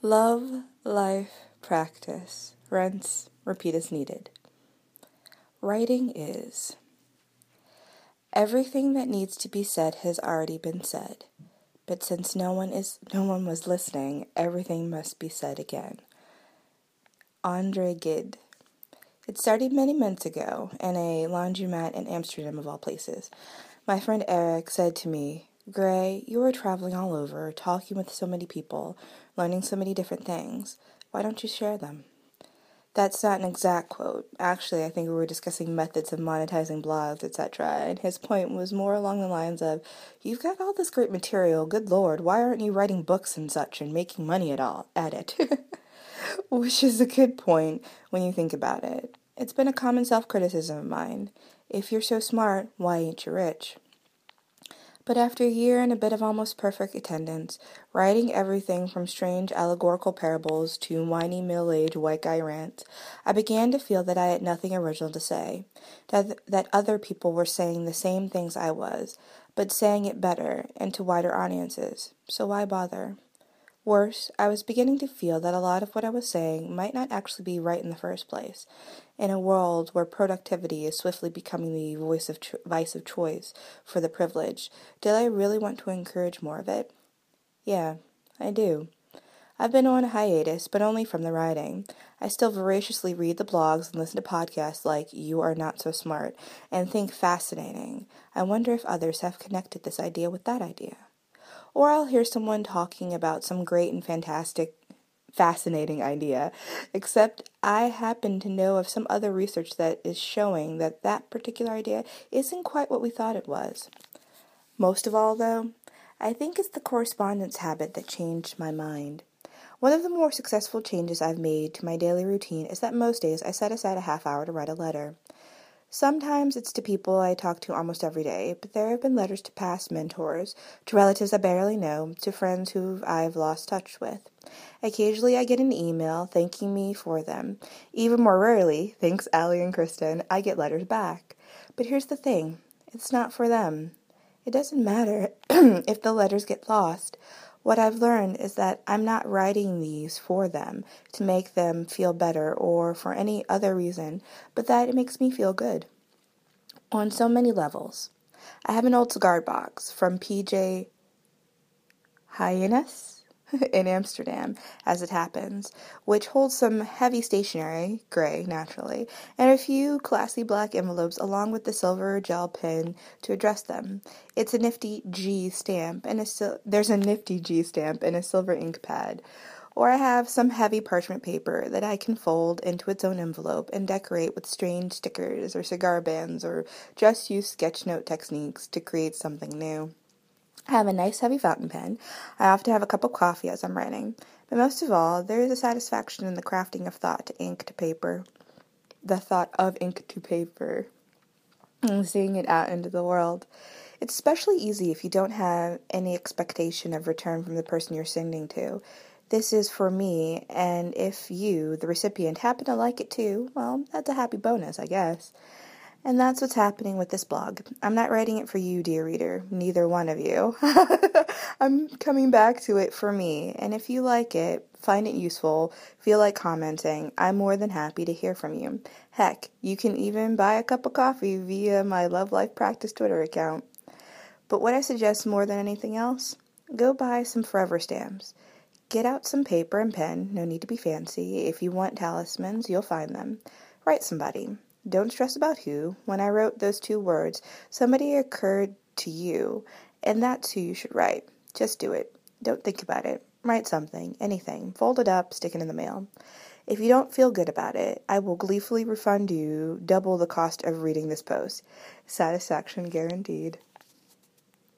Love, life, practice, rinse, repeat as needed. Writing is. Everything that needs to be said has already been said, but since no one was listening, everything must be said again. Andre Gide. It started many months ago in a laundromat in Amsterdam, of all places. My friend Eric said to me, "Gray, you are traveling all over, talking with so many people, learning so many different things. Why don't you share them?" That's not an exact quote. Actually, I think we were discussing methods of monetizing blogs, etc., and his point was more along the lines of, "You've got all this great material, good lord, why aren't you writing books and such and making money at it?" Which is a good point when you think about it. It's been a common self-criticism of mine. If you're so smart, why ain't you rich? But after a year and a bit of almost perfect attendance, writing everything from strange allegorical parables to whiny middle-aged white guy rants, I began to feel that I had nothing original to say, that other people were saying the same things I was, but saying it better and to wider audiences. So why bother? Worse, I was beginning to feel that a lot of what I was saying might not actually be right in the first place. In a world where productivity is swiftly becoming the vice of choice for the privileged, did I really want to encourage more of it? Yeah, I do. I've been on a hiatus, but only from the writing. I still voraciously read the blogs and listen to podcasts like You Are Not So Smart and think fascinating. I wonder if others have connected this idea with that idea. Or I'll hear someone talking about some great and fascinating idea, except I happen to know of some other research that is showing that that particular idea isn't quite what we thought it was. Most of all, though, I think it's the correspondence habit that changed my mind. One of the more successful changes I've made to my daily routine is that most days I set aside a half hour to write a letter. Sometimes it's to people I talk to almost every day, but there have been letters to past mentors, to relatives I barely know, to friends who I've lost touch with. Occasionally I get an email thanking me for them. Even more rarely, thanks Allie and Kristen, I get letters back. But here's the thing, it's not for them. It doesn't matter if the letters get lost. What I've learned is that I'm not writing these for them to make them feel better or for any other reason, but that it makes me feel good. On so many levels. I have an old cigar box from PJ Hyannis in Amsterdam, as it happens, which holds some heavy stationery, gray naturally, and a few classy black envelopes along with the silver gel pen to address them. It's a nifty G stamp, and there's a nifty G stamp and a silver ink pad. Or I have some heavy parchment paper that I can fold into its own envelope and decorate with strange stickers or cigar bands or just use sketch note techniques to create something new. I have a nice heavy fountain pen. I often have a cup of coffee as I'm writing. But most of all, there is a satisfaction in the crafting of thought to ink to paper. The thought of ink to paper. And seeing it out into the world. It's especially easy if you don't have any expectation of return from the person you're sending to. This is for me, and if you, the recipient, happen to like it too, well, that's a happy bonus, I guess. And that's what's happening with this blog. I'm not writing it for you, dear reader, neither one of you. I'm coming back to it for me, and if you like it, find it useful, feel like commenting, I'm more than happy to hear from you. Heck, you can even buy a cup of coffee via my Love Life Practice Twitter account. But what I suggest more than anything else, go buy some forever stamps. Get out some paper and pen, no need to be fancy. If you want talismans, you'll find them. Write somebody. Don't stress about who. When I wrote those 2 words, somebody occurred to you, and that's who you should write. Just do it. Don't think about it. Write something, anything. Fold it up, stick it in the mail. If you don't feel good about it, I will gleefully refund you double the cost of reading this post. Satisfaction guaranteed.